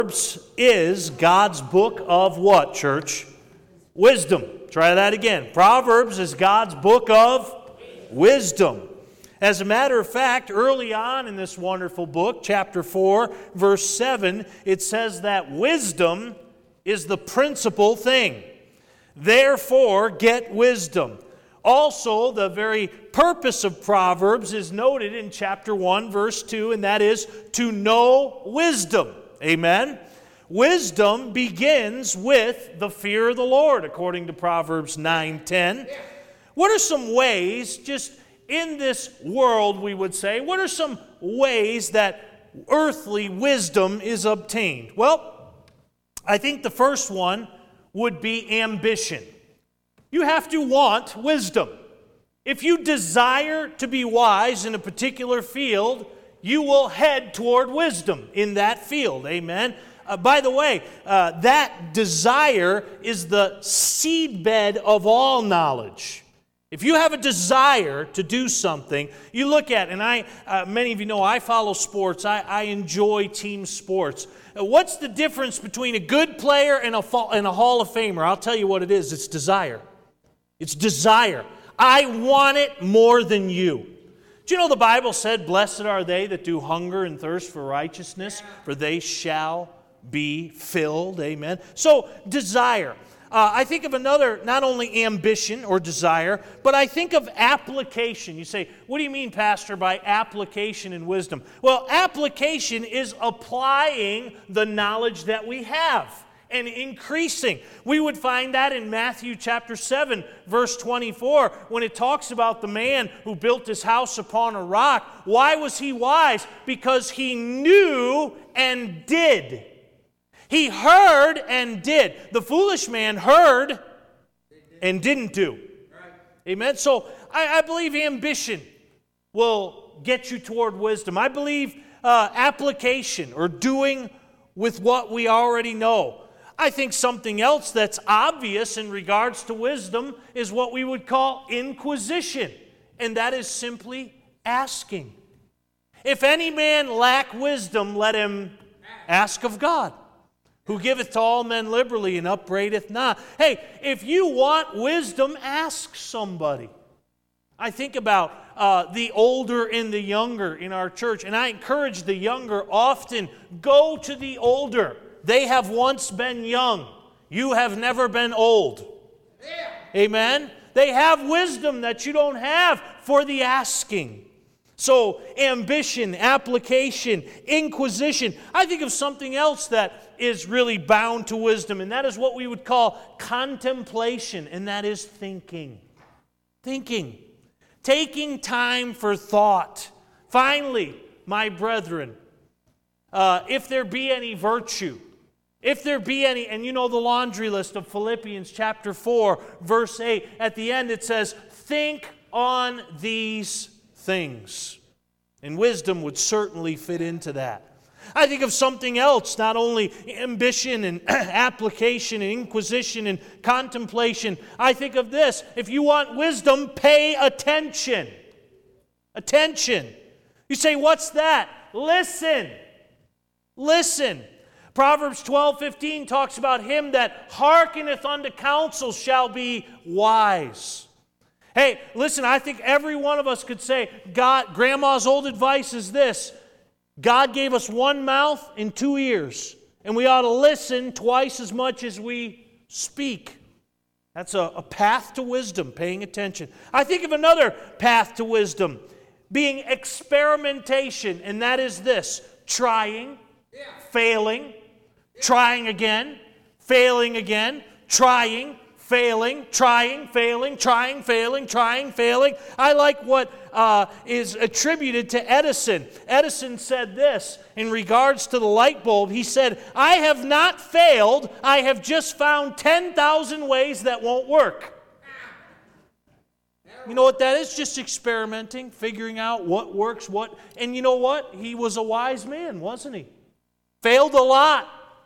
Proverbs is God's book of what, church? Wisdom. Try that again. Proverbs is God's book of wisdom. As a matter of fact, early on in this wonderful book, chapter 4, verse 7, it says that wisdom is the principal thing. Therefore, get wisdom. Also, the very purpose of Proverbs is noted in chapter 1, verse 2, and that is to know wisdom. Amen? Wisdom begins with the fear of the Lord, according to Proverbs 9:10. What are some ways, just in this world, we would say, what are some ways that earthly wisdom is obtained? Well, I think the first one would be ambition. You have to want wisdom. If you desire to be wise in a particular field, you will head toward wisdom in that field. Amen? By the way, that desire is the seedbed of all knowledge. If you have a desire to do something, you look at, and many of you know I follow sports. I enjoy team sports. What's the difference between a good player and a Hall of Famer? I'll tell you what it is. It's desire. It's desire. I want it more than you. Do you know the Bible said, "Blessed are they that do hunger and thirst for righteousness, for they shall be filled." Amen. So, desire. I think of another, not only ambition or desire, but I think of application. You say, what do you mean, Pastor, by application and wisdom? Well, application is applying the knowledge that we have and increasing. We would find that in Matthew chapter 7, verse 24, when it talks about the man who built his house upon a rock. Why was he wise? Because he knew and did. He heard and did. The foolish man heard and didn't do. Amen? So I believe ambition will get you toward wisdom. I believe application or doing with what we already know. I think something else that's obvious in regards to wisdom is what we would call inquisition, and that is simply asking. If any man lack wisdom, let him ask of God, who giveth to all men liberally and upbraideth not. Hey, if you want wisdom, ask somebody. I think about the older and the younger in our church, and I encourage the younger often, go to the older. They have once been young. You have never been old. Amen? They have wisdom that you don't have for the asking. So, ambition, application, inquisition. I think of something else that is really bound to wisdom, and that is what we would call contemplation, and that is thinking. Thinking. Taking time for thought. Finally, my brethren, if there be any virtue, if there be any, and you know the laundry list of Philippians chapter 4, verse 8, at the end it says, think on these things. And wisdom would certainly fit into that. I think of something else, not only ambition and application and inquisition and contemplation. I think of this. If you want wisdom, pay attention. Attention. You say, what's that? Listen. Listen. Proverbs 12:15 talks about him that hearkeneth unto counsel shall be wise. Hey, listen, I think every one of us could say, Grandma's old advice is this: God gave us one mouth and two ears, and we ought to listen twice as much as we speak. That's a path to wisdom, paying attention. I think of another path to wisdom, being experimentation, and that is this: trying, failing, trying again, failing again, trying, failing, trying, failing, trying, failing, trying, failing. I like what is attributed to Edison. Edison said this in regards to the light bulb. He said, I have not failed, I have just found 10,000 ways that won't work. You know what that is? Just experimenting, figuring out what works, what. And you know what? He was a wise man, wasn't he? Failed a lot.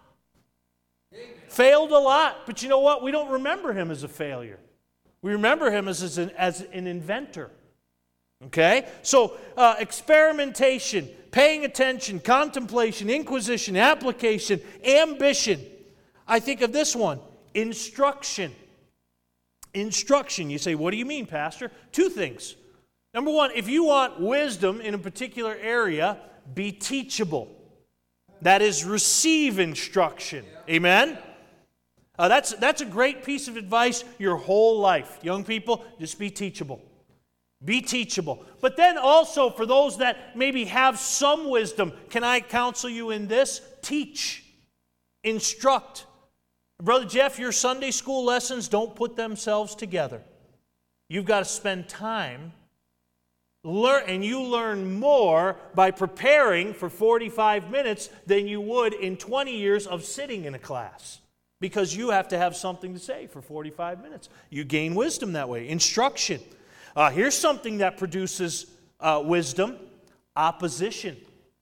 Failed a lot. But you know what? We don't remember him as a failure. We remember him as an inventor. Okay? So, experimentation, paying attention, contemplation, inquisition, application, ambition. I think of this one, instruction. Instruction. You say, what do you mean, Pastor? Two things. Number one, if you want wisdom in a particular area, be teachable. That is, receive instruction. Amen? That's a great piece of advice your whole life. Young people, just be teachable. Be teachable. But then also, for those that maybe have some wisdom, can I counsel you in this? Teach. Instruct. Brother Jeff, your Sunday school lessons don't put themselves together. You've got to spend time, and you learn more by preparing for 45 minutes than you would in 20 years of sitting in a class. Because you have to have something to say for 45 minutes. You gain wisdom that way. Instruction. Here's something that produces wisdom. Opposition.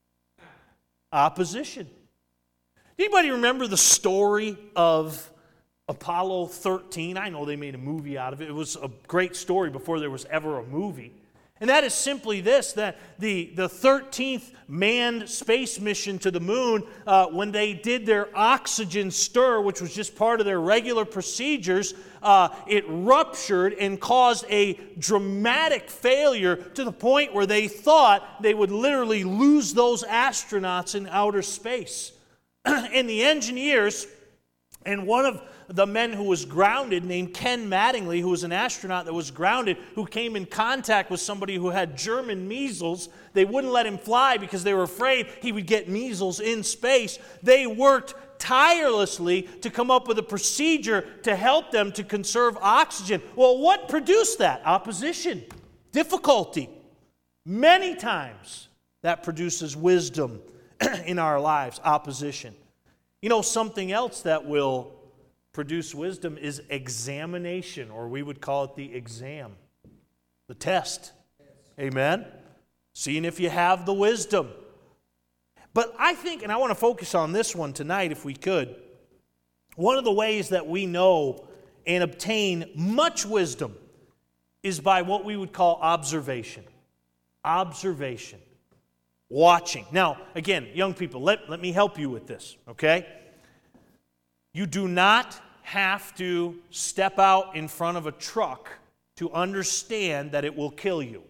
Opposition. Anybody remember the story of Apollo 13? I know they made a movie out of it. It was a great story before there was ever a movie. And that is simply this, that the 13th manned space mission to the moon, when they did their oxygen stir, which was just part of their regular procedures, it ruptured and caused a dramatic failure to the point where they thought they would literally lose those astronauts in outer space. And the engineers, and one of the men who was grounded, named Ken Mattingly, who was an astronaut that was grounded, who came in contact with somebody who had German measles. They wouldn't let him fly because they were afraid he would get measles in space. They worked tirelessly to come up with a procedure to help them to conserve oxygen. Well, what produced that? Opposition, difficulty. Many times that produces wisdom in our lives, opposition. You know, something else that will produce wisdom is examination, or we would call it the exam, the test. Amen? Seeing if you have the wisdom. But I think, and I want to focus on this one tonight if we could, one of the ways that we know and obtain much wisdom is by what we would call observation. Observation. Watching. Now, again, young people, let me help you with this, okay? You do not have to step out in front of a truck to understand that it will kill you.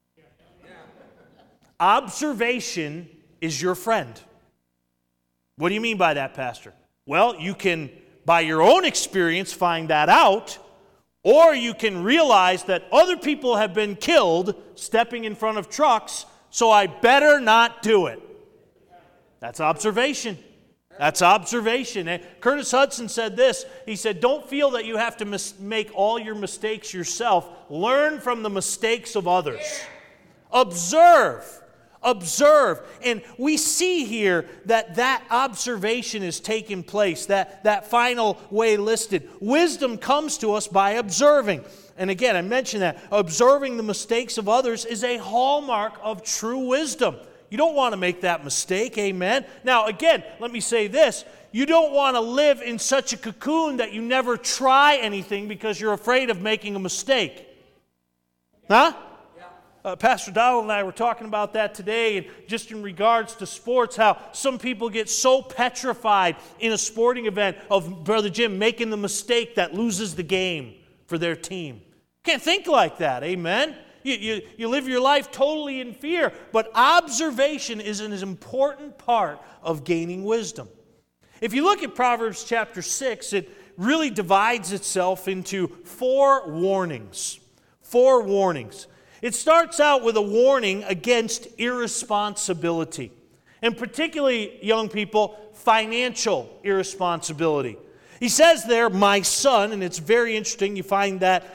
Observation is your friend. What do you mean by that, Pastor? Well, you can, by your own experience, find that out, or you can realize that other people have been killed stepping in front of trucks, so I better not do it. That's observation. That's observation. And Curtis Hudson said this. He said, don't feel that you have to make all your mistakes yourself. Learn from the mistakes of others. Observe. Observe. And we see here that observation is taking place, that final way listed. Wisdom comes to us by observing. And again, I mentioned that. Observing the mistakes of others is a hallmark of true wisdom. You don't want to make that mistake, amen? Now, again, let me say this. You don't want to live in such a cocoon that you never try anything because you're afraid of making a mistake. Huh? Pastor Dowell and I were talking about that today, and just in regards to sports, how some people get so petrified in a sporting event of Brother Jim making the mistake that loses the game for their team. Can't think like that, amen? You live your life totally in fear, but observation is an important part of gaining wisdom. If you look at Proverbs chapter 6, it really divides itself into 4 warnings. 4 warnings. It starts out with a warning against irresponsibility, and particularly, young people, financial irresponsibility. He says there, my son, and it's very interesting. You find that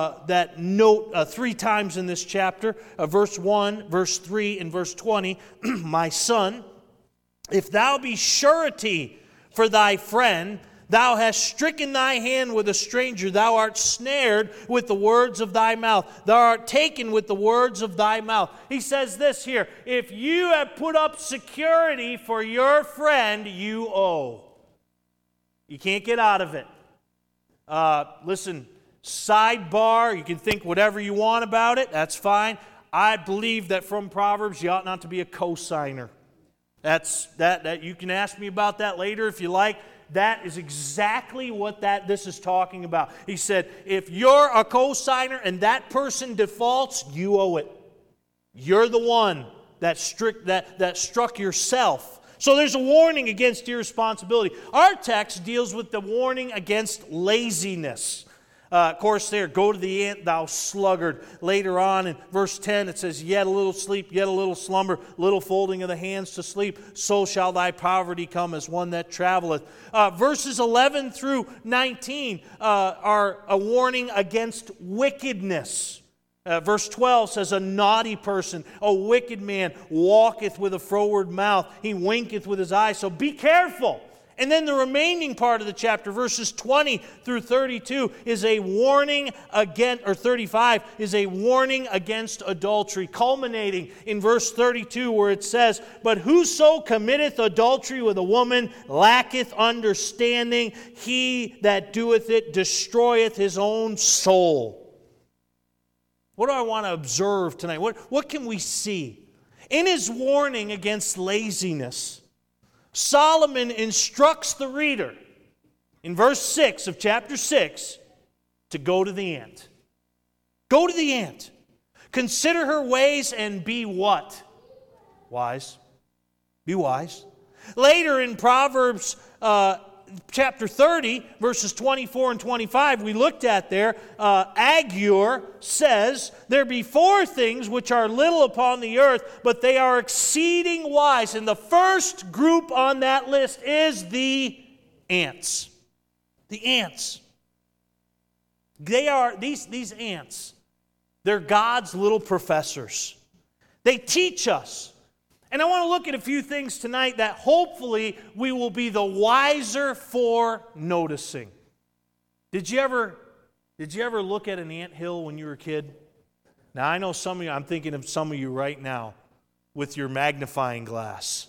note 3 times in this chapter, verse 1, verse 3, and verse 20. My son, if thou be surety for thy friend, thou hast stricken thy hand with a stranger, thou art snared with the words of thy mouth, thou art taken with the words of thy mouth. He says this here, if you have put up security for your friend, you owe. You can't get out of it. Listen, sidebar, you can think whatever you want about it. That's fine. I believe that from Proverbs you ought not to be a cosigner. That you can ask me about that later if you like. That is exactly what this is talking about. He said, if you're a cosigner and that person defaults, you owe it. You're the one that struck yourself. So there's a warning against irresponsibility. Our text deals with the warning against laziness. Of course, there, go to the ant, thou sluggard. Later on in verse 10, it says, yet a little sleep, yet a little slumber, little folding of the hands to sleep, so shall thy poverty come as one that traveleth. Verses 11 through 19 are a warning against wickedness. Verse 12 says, a naughty person, a wicked man, walketh with a froward mouth. He winketh with his eyes. So be careful. And then the remaining part of the chapter, verses 20 through 32, is a warning against, or 35, is a warning against adultery, culminating in verse 32 where it says, but whoso committeth adultery with a woman lacketh understanding. He that doeth it destroyeth his own soul. What do I want to observe tonight? What can we see? In his warning against laziness, Solomon instructs the reader in verse 6 of chapter 6 to go to the ant. Go to the ant. Consider her ways and be what? Wise. Be wise. Later in Proverbs chapter 30, verses 24 and 25, we looked at there, Agur says, there be four things which are little upon the earth, but they are exceeding wise. And the first group on that list is the ants. The ants. They are, these ants, they're God's little professors. They teach us. And I want to look at a few things tonight that hopefully we will be the wiser for noticing. Did you ever look at an anthill when you were a kid? Now I know some of you, I'm thinking of some of you right now with your magnifying glass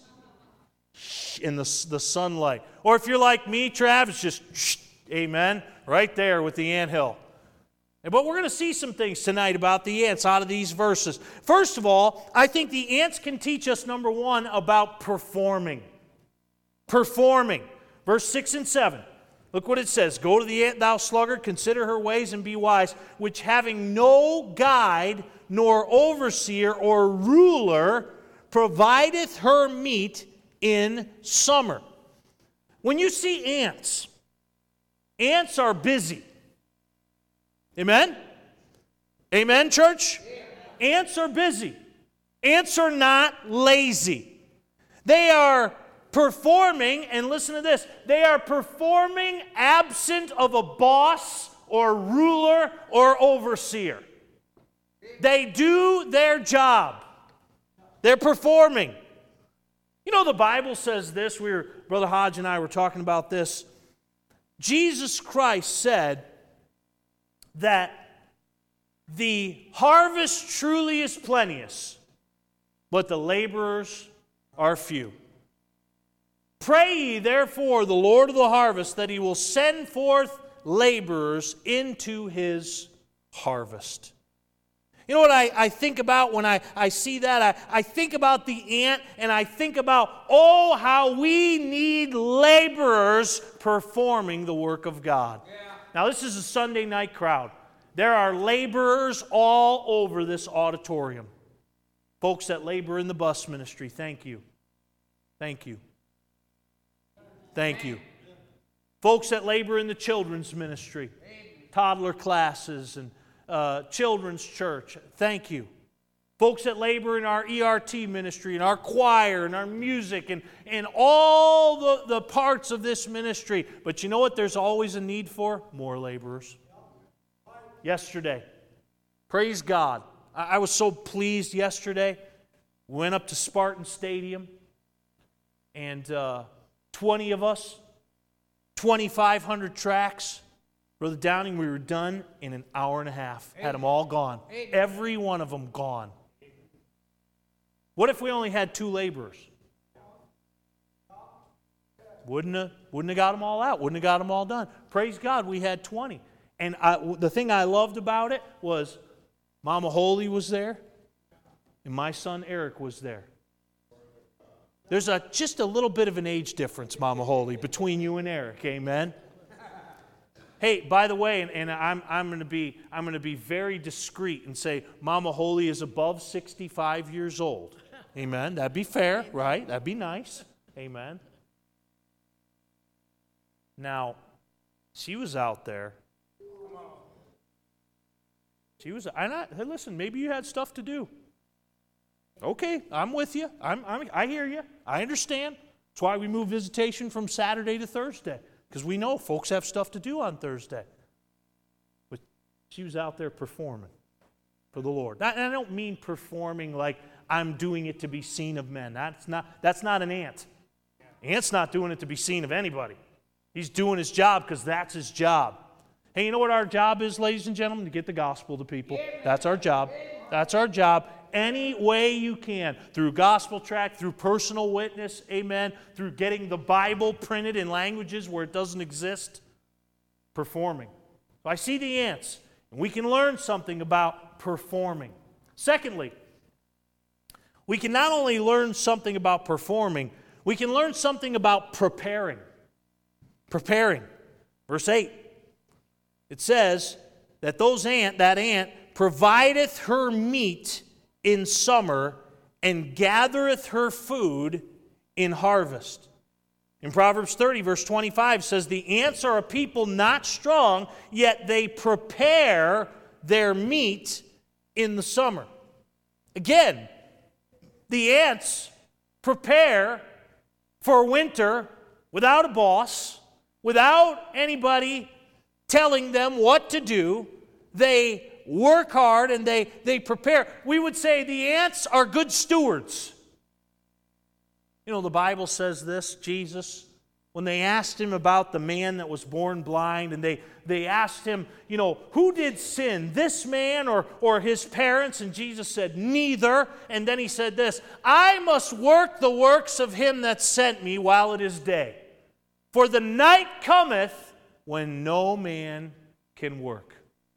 in the sunlight. Or if you're like me, Trav, it's just amen, right there with the anthill. But we're going to see some things tonight about the ants out of these verses. First of all, I think the ants can teach us, number one, about performing. Performing. Verse 6 and 7. Look what it says. Go to the ant, thou sluggard, consider her ways and be wise, which having no guide, nor overseer, or ruler, provideth her meat in summer. When you see ants are busy. Amen? Amen, church? Amen. Ants are busy. Ants are not lazy. They are performing, and listen to this, they are performing absent of a boss or ruler or overseer. They do their job. They're performing. You know, the Bible says this. Brother Hodge and I were talking about this. Jesus Christ said that the harvest truly is plenteous, but the laborers are few. Pray ye therefore the Lord of the harvest that he will send forth laborers into his harvest. You know what I think about when I see that? I think about the ant, and I think about, oh, how we need laborers performing the work of God. Yeah. Now, this is a Sunday night crowd. There are laborers all over this auditorium. Folks that labor in the bus ministry, thank you. Thank you. Thank you. Folks that labor in the children's ministry, toddler classes and children's church, thank you. Folks that labor in our ERT ministry, and our choir, and our music, and all the parts of this ministry. But you know what there's always a need for? More laborers. Yesterday, praise God. I was so pleased yesterday. Went up to Spartan Stadium, and 20 of us, 2,500 tracks. Brother Downing, we were done in an hour and a half. Had them all gone. Every one of them gone. What if we only had 2 laborers? Wouldn't have got them all out. Wouldn't have got them all done. Praise God, we had 20. And the thing I loved about it was Mama Holy was there. and my son Eric was there. There's just a little bit of an age difference, Mama Holy, between you and Eric. Amen. Hey, by the way, and I'm going to be very discreet and say Mama Holy is above 65 years old. Amen. That'd be fair, right? That'd be nice. Amen. Now, she was out there. Hey, listen, maybe you had stuff to do. Okay, I'm with you. I hear you. I understand. That's why we move visitation from Saturday to Thursday, because we know folks have stuff to do on Thursday. But she was out there performing for the Lord. And I don't mean performing like I'm doing it to be seen of men. That's not an ant. Ant's not doing it to be seen of anybody. He's doing his job because that's his job. Hey, you know what our job is, ladies and gentlemen? To get the gospel to people. That's our job. That's our job. Any way you can, through gospel tract, through personal witness, amen, through getting the Bible printed in languages where it doesn't exist, performing. So I see the ants, and we can learn something about performing. Secondly, we can not only learn something about performing, we can learn something about preparing. Preparing. Verse 8. It says that that ant provideth her meat in summer and gathereth her food in harvest. In Proverbs 30, verse 25 says, the ants are a people not strong, yet they prepare their meat in the summer. Again, the ants prepare for winter without a boss, without anybody telling them what to do. They work hard and they prepare. We would say the ants are good stewards. You know, the Bible says this, Jesus, when they asked him about the man that was born blind, and they asked him, you know, who did sin, this man or his parents? And Jesus said, neither. And then he said this, I must work the works of him that sent me while it is day. For the night cometh when no man can work.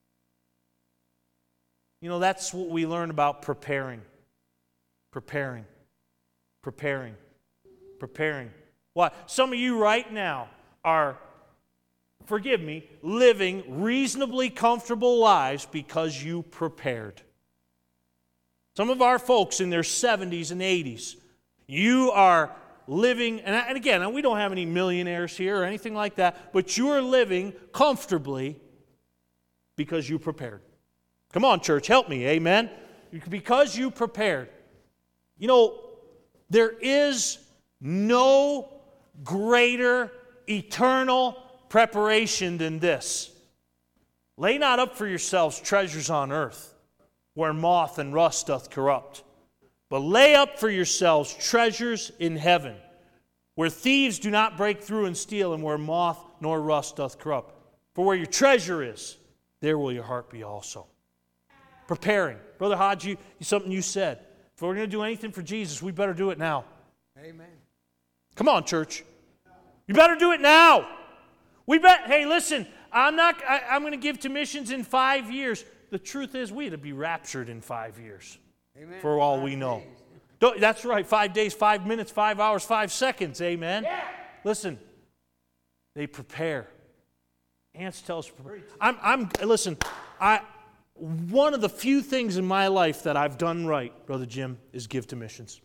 You know, that's what we learn about preparing. Preparing. Preparing. Preparing. Why? Some of you right now are, forgive me, living reasonably comfortable lives because you prepared. Some of our folks in their 70s and 80s, you are living, and again, we don't have any millionaires here or anything like that, but you are living comfortably because you prepared. Come on, church, help me, amen? Because you prepared. You know, there is no greater eternal preparation than this. Lay not up for yourselves treasures on earth, where moth and rust doth corrupt, but lay up for yourselves treasures in heaven, where thieves do not break through and steal, and where moth nor rust doth corrupt. For where your treasure is, there will your heart be also. Preparing. Brother Hodge, something you said. If we're going to do anything for Jesus, we better do it now. Amen. Come on, church. You better do it now. Hey, listen, I'm going to give to missions in 5 years. The truth is, we'd be raptured in 5 years. Amen. For all we know. That's right, 5 days, 5 minutes, 5 hours, 5 seconds. Amen. Yeah. Listen, they prepare. Ants tell us to prepare. Listen, one of the few things in my life that I've done right, Brother Jim, is give to missions.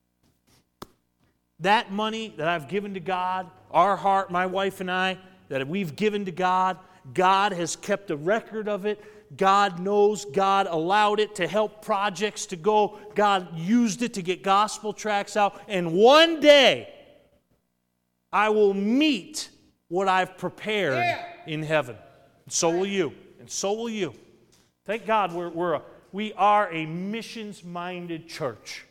That money that I've given to God, our heart, my wife and I, that we've given to God, God has kept a record of it. God knows, God allowed it to help projects to go. God used it to get gospel tracts out. And one day, I will meet what I've prepared in heaven. And so will you. And so will you. Thank God we are a missions-minded church.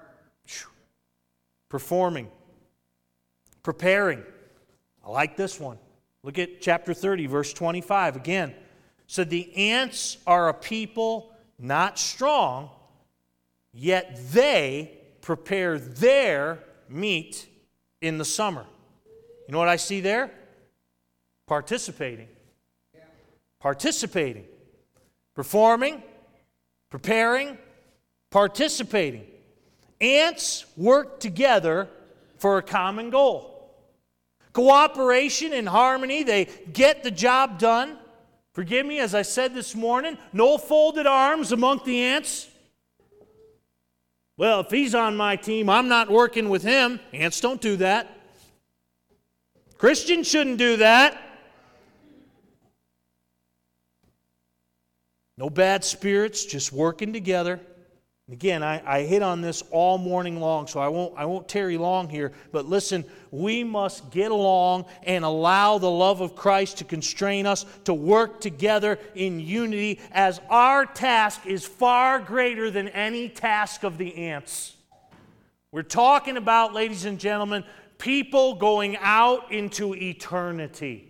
Performing. Preparing. I like this one. Look at chapter 30, verse 25 again. So the ants are a people not strong, yet they prepare their meat in the summer. You know what I see there? Participating. Participating. Performing, preparing, Participating. Ants work together for a common goal. Cooperation and harmony, they get the job done. Forgive me, as I said this morning, no folded arms among the ants. Well, if he's on my team, I'm not working with him. Ants don't do that. Christians shouldn't do that. No bad spirits, just working together. Again, I hit on this all morning long, so I won't tarry long here. But listen, we must get along and allow the love of Christ to constrain us to work together in unity, as our task is far greater than any task of the ants. We're talking about, ladies and gentlemen, people going out into eternity.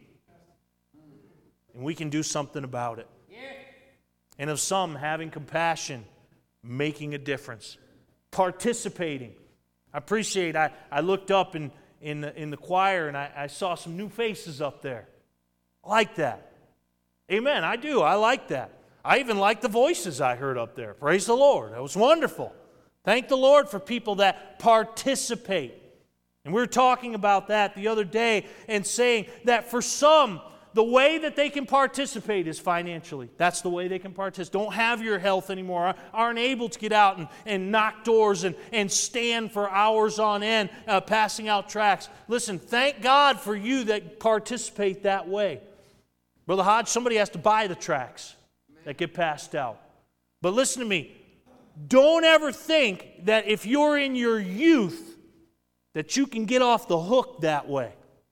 And we can do something about it. And of some, having compassion, making a difference, participating. I appreciate, I looked up in the choir and I saw some new faces up there. I like that. Amen, I do. I like that. I even like the voices I heard up there. Praise the Lord. That was wonderful. Thank the Lord for people that participate. And we were talking about that the other day and saying that for some, the way that they can participate is financially. That's the way they can participate. Don't have your health anymore, aren't able to get out and knock doors and stand for hours on end passing out tracts. Listen, thank God for you that participate that way. Brother Hodge, somebody has to buy the tracts that get passed out. But listen to me. Don't ever think that if you're in your youth that you can get off the hook that way.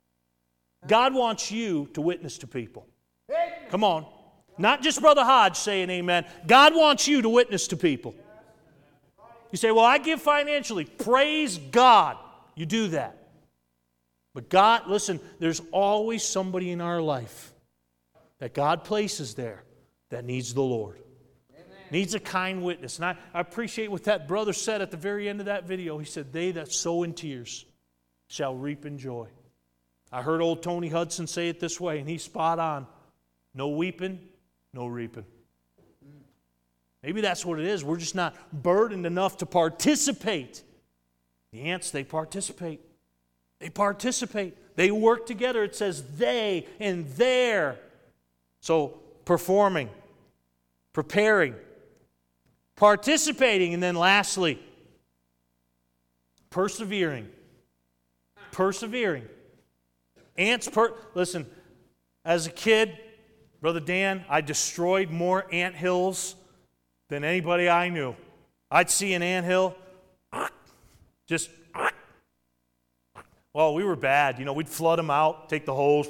God wants you to witness to people. Come on. Not just Brother Hodge saying amen. God wants you to witness to people. You say, well, I give financially. Praise God. You do that. But God, listen, there's always somebody in our life that God places there that needs the Lord. Amen. Needs a kind witness. And I appreciate what that brother said at the very end of that video. He said, they that sow in tears shall reap in joy. I heard old Tony Hudson say it this way, and he's spot on. No weeping, no reaping. Maybe that's what it is. We're just not burdened enough to participate. The ants, they participate. They participate. They work together. It says they and their. So performing, preparing, participating, and then lastly, persevering. Persevering. Ants, listen, as a kid, Brother Dan, I destroyed more ant hills than anybody I knew. I'd see an ant hill, just, well, we were bad. You know, we'd flood them out, take the hose.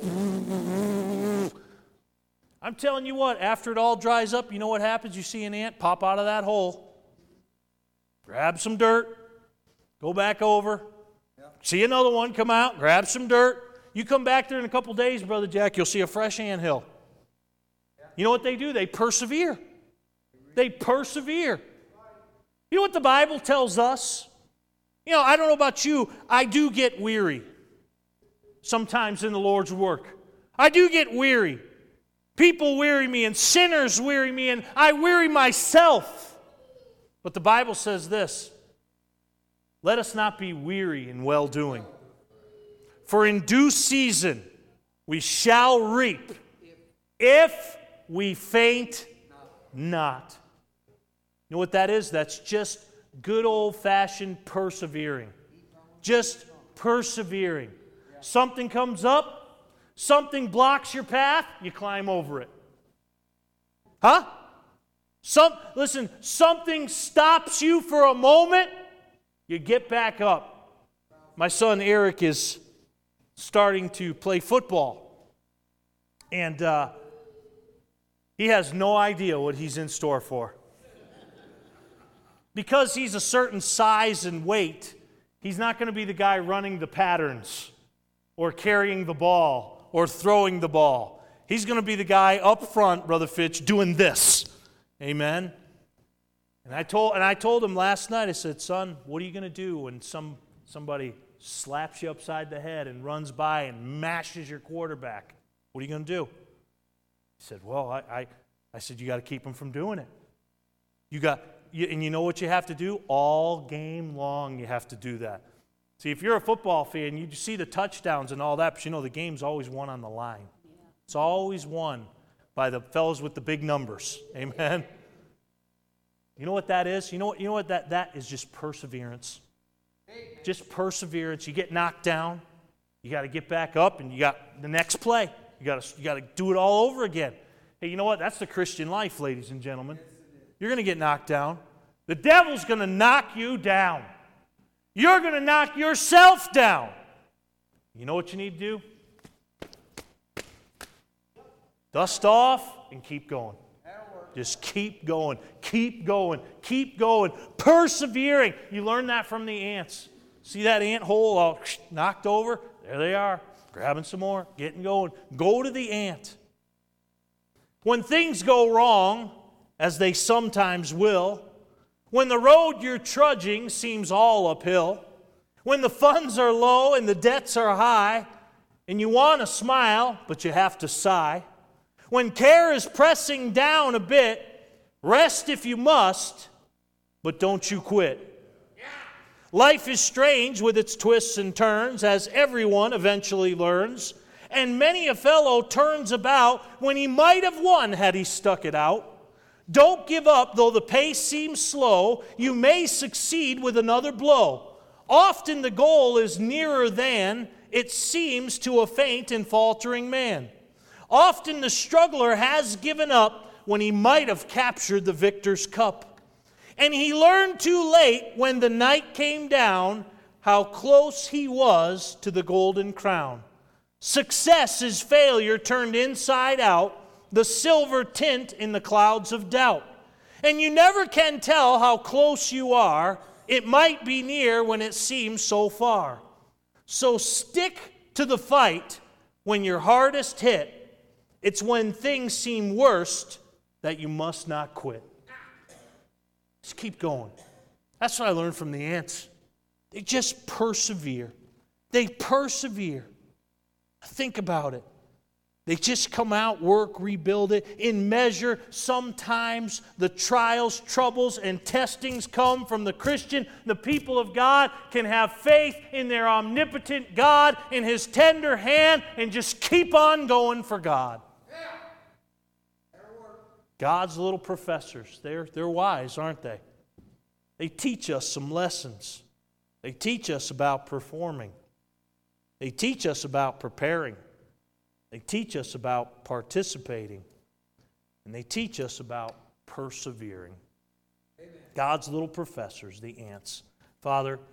I'm telling you what, after it all dries up, you know what happens? You see an ant pop out of that hole, grab some dirt, go back over, see another one come out, grab some dirt. You come back there in a couple days, Brother Jack, you'll see a fresh anthill. You know what they do? They persevere. They persevere. You know what the Bible tells us? You know, I don't know about you, I do get weary sometimes in the Lord's work. I do get weary. People weary me and sinners weary me and I weary myself. But the Bible says this, let us not be weary in well-doing. For in due season we shall reap if we faint not. You know what that is? That's just good old-fashioned persevering. Just persevering. Something comes up, something blocks your path, you climb over it. Huh? Listen, something stops you for a moment, you get back up. My son Eric is starting to play football. And he has no idea what he's in store for. Because he's a certain size and weight, he's not going to be the guy running the patterns or carrying the ball or throwing the ball. He's going to be the guy up front, Brother Fitch, doing this. Amen? And I told him last night, I said, son, what are you going to do when somebody slaps you upside the head and runs by and mashes your quarterback? What are you going to do? He said, well, I said, you got to keep him from doing it. and you know what you have to do? All game long you have to do that. See, if you're a football fan, you see the touchdowns and all that, but you know the game's always won on the line. It's always won by the fellows with the big numbers. Amen? You know what that is? You know what that is? Just perseverance. Just perseverance. You get knocked down, you got to get back up, and you got the next play. You got to do it all over again. Hey, you know what? That's the Christian life, ladies and gentlemen. You're going to get knocked down. The devil's going to knock you down. You're going to knock yourself down. You know what you need to do? Dust off and keep going. Just keep going, keep going, keep going. Persevering. You learn that from the ants. See that ant hole all knocked over? There they are, grabbing some more, getting going. Go to the ant. When things go wrong, as they sometimes will, when the road you're trudging seems all uphill, when the funds are low and the debts are high, and you want to smile, but you have to sigh, when care is pressing down a bit, rest if you must, but don't you quit. Life is strange with its twists and turns, as everyone eventually learns, and many a fellow turns about when he might have won had he stuck it out. Don't give up, though the pace seems slow. You may succeed with another blow. Often the goal is nearer than it seems to a faint and faltering man. Often the struggler has given up when he might have captured the victor's cup. And he learned too late when the night came down how close he was to the golden crown. Success is failure turned inside out, the silver tint in the clouds of doubt. And you never can tell how close you are. It might be near when it seems so far. So stick to the fight when you're hardest hit. It's when things seem worst that you must not quit. Just keep going. That's what I learned from the ants. They just persevere. They persevere. Think about it. They just come out, work, rebuild it. In measure, sometimes the trials, troubles, and testings come from the Christian. The people of God can have faith in their omnipotent God, in His tender hand, and just keep on going for God. God's little professors, they're wise, aren't they? They teach us some lessons. They teach us about performing. They teach us about preparing. They teach us about participating. And they teach us about persevering. Amen. God's little professors, the ants. Father,